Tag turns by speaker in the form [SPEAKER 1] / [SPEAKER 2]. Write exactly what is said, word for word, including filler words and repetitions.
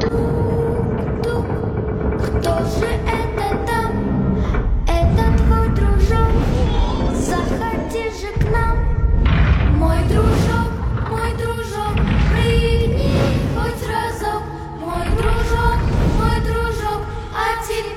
[SPEAKER 1] Тук-тук, кто же это там? Это твой дружок, заходи же к нам. Мой дружок, мой дружок, прыгни хоть разок. Мой дружок, мой дружок, а тебе